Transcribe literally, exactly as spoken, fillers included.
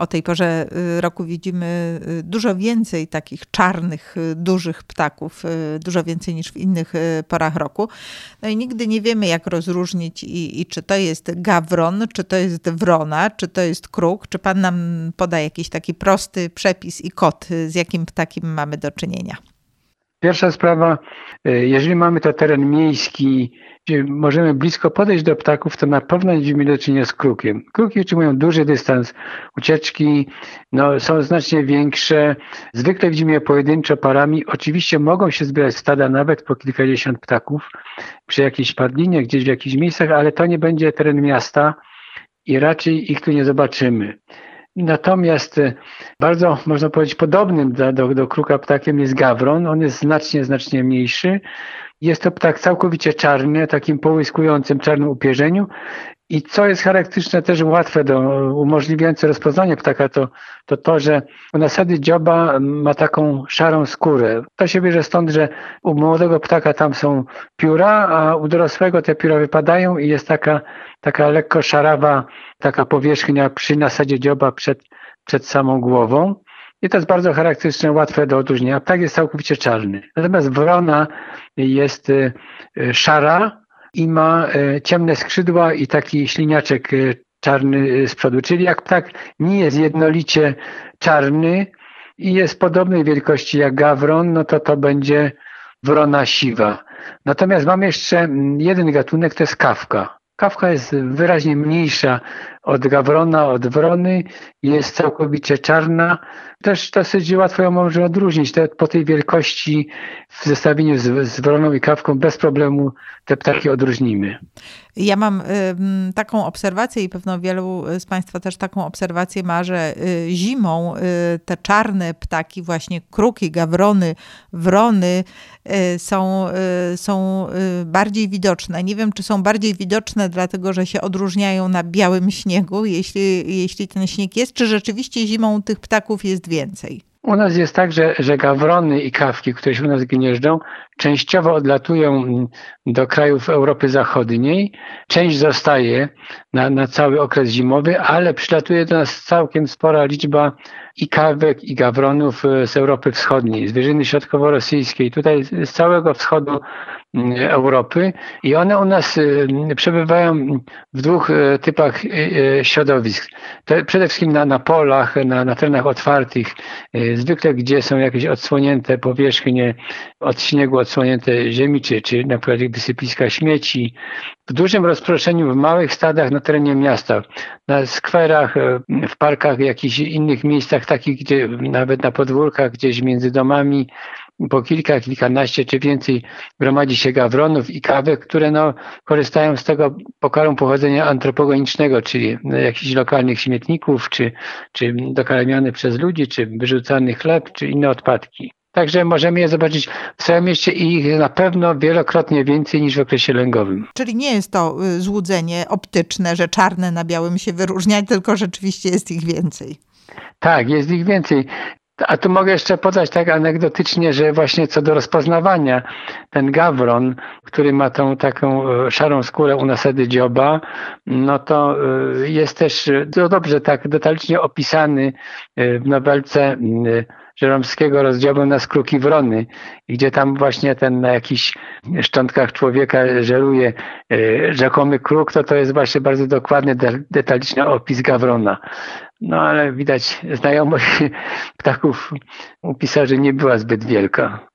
o tej porze roku widzimy dużo więcej takich czarnych, dużych ptaków, dużo więcej niż w innych porach roku. No i nigdy nie wiemy, jak rozróżnić i, i czy to jest gawron, czy to jest wrona, czy to jest kruk. Czy pan nam poda jakiś taki prosty przepis i kod, z jakim ptakiem mamy do czynienia? Pierwsza sprawa, jeżeli mamy to teren miejski, gdzie możemy blisko podejść do ptaków, to na pewno nie mamy do czynienia z krukiem. Kruki utrzymują duży dystans, ucieczki no, są znacznie większe. Zwykle widzimy je pojedynczo parami. Oczywiście mogą się zbierać stada nawet po kilkadziesiąt ptaków przy jakiejś padlinie, gdzieś w jakichś miejscach, ale to nie będzie teren miasta i raczej ich tu nie zobaczymy. Natomiast bardzo, można powiedzieć, podobnym do, do, do kruka ptakiem jest gawron. On jest znacznie, znacznie mniejszy. Jest to ptak całkowicie czarny, o takim połyskującym czarnym upierzeniu. I co jest charakterystyczne, też łatwe do umożliwiające rozpoznanie ptaka, to, to to, że u nasady dzioba ma taką szarą skórę. To się bierze stąd, że u młodego ptaka tam są pióra, a u dorosłego te pióra wypadają i jest taka, taka lekko szarawa, taka powierzchnia przy nasadzie dzioba przed, przed samą głową. I to jest bardzo charakterystyczne, łatwe do odróżnienia. Ptak jest całkowicie czarny. Natomiast wrona jest szara i ma ciemne skrzydła i taki śliniaczek czarny z przodu. Czyli jak ptak nie jest jednolicie czarny i jest podobnej wielkości jak gawron, no to to będzie wrona siwa. Natomiast mamy jeszcze jeden gatunek, to jest kawka. Kawka jest wyraźnie mniejsza od gawrona, od wrony, jest całkowicie czarna. Też dosyć łatwo ją można odróżnić. Te, po tej wielkości w zestawieniu z, z wroną i kawką bez problemu te ptaki odróżnimy. Ja mam y, taką obserwację i pewno wielu z Państwa też taką obserwację ma, że y, zimą y, te czarne ptaki, właśnie kruki, gawrony, wrony y, są, y, są y, bardziej widoczne. Nie wiem, czy są bardziej widoczne dlatego, że się odróżniają na białym śniegu, jeśli, jeśli ten śnieg jest, czy rzeczywiście zimą tych ptaków jest więcej? U nas jest tak, że, że gawrony i kawki, które się u nas gnieżdżą, częściowo odlatują do krajów Europy Zachodniej. Część zostaje na, na cały okres zimowy, ale przylatuje do nas całkiem spora liczba i kawek, i gawronów z Europy Wschodniej, z wyżyny środkowo-rosyjskiej, tutaj z całego wschodu Europy i one u nas przebywają w dwóch typach środowisk. To przede wszystkim na, na polach, na, na terenach otwartych, zwykle gdzie są jakieś odsłonięte powierzchnie od śniegu, odsłonięte ziemi, czy, czy na przykład wysypiska śmieci. W dużym rozproszeniu w małych stadach na terenie miasta, na skwerach, w parkach, jakichś innych miejscach takich, gdzie nawet na podwórkach, gdzieś między domami, po kilka, kilkanaście czy więcej gromadzi się gawronów i kawek, które no, korzystają z tego pokarmu pochodzenia antropogenicznego, czyli jakichś lokalnych śmietników, czy, czy dokarmiane przez ludzi, czy wyrzucany chleb, czy inne odpadki. Także możemy je zobaczyć w całym mieście i ich na pewno wielokrotnie więcej niż w okresie lęgowym. Czyli nie jest to złudzenie optyczne, że czarne na białym się wyróżnia, tylko rzeczywiście jest ich więcej. Tak, jest ich więcej. A tu mogę jeszcze podać tak anegdotycznie, że właśnie co do rozpoznawania, ten gawron, który ma tą taką szarą skórę u nasady dzioba, no to jest też no dobrze tak detalicznie opisany w nowelce Żeromskiego rozdziału na skruki wrony, gdzie tam właśnie ten na jakichś szczątkach człowieka żeruje rzekomy kruk, to to jest właśnie bardzo dokładny, detaliczny opis gawrona. No ale widać, znajomość ptaków u pisarzy nie była zbyt wielka.